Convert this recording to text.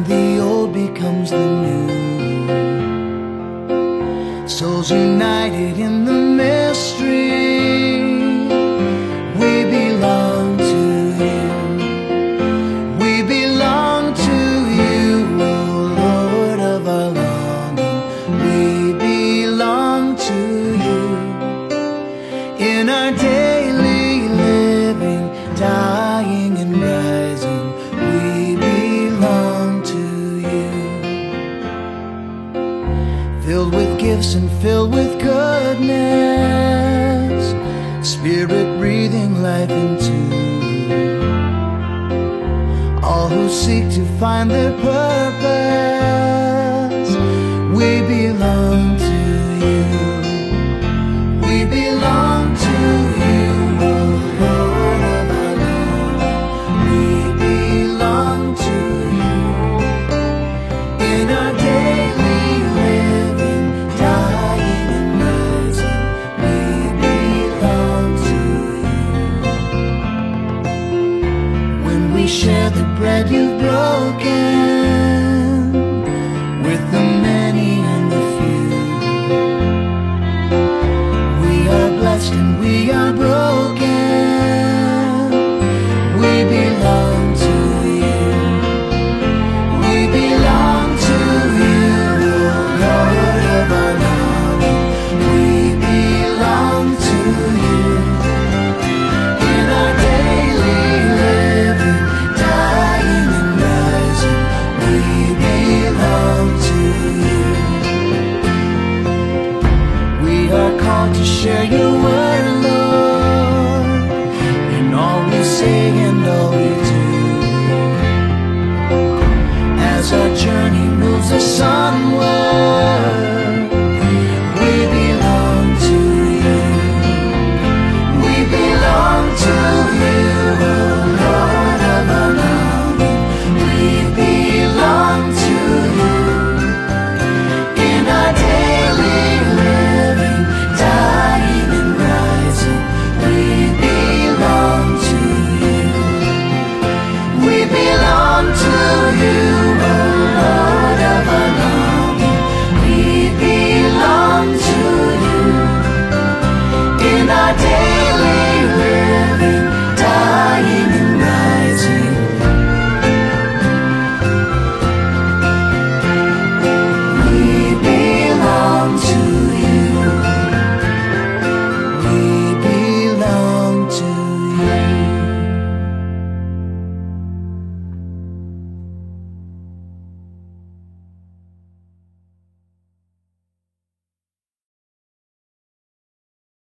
the old becomes the new. Souls united in the mystery, we belong to you. We belong to you, O Lord of our longing. We belong to you. In our daily living, dying and rising, we belong to you. Filled with gifts and filled with goodness, Spirit breathing life into all who seek to find their purpose.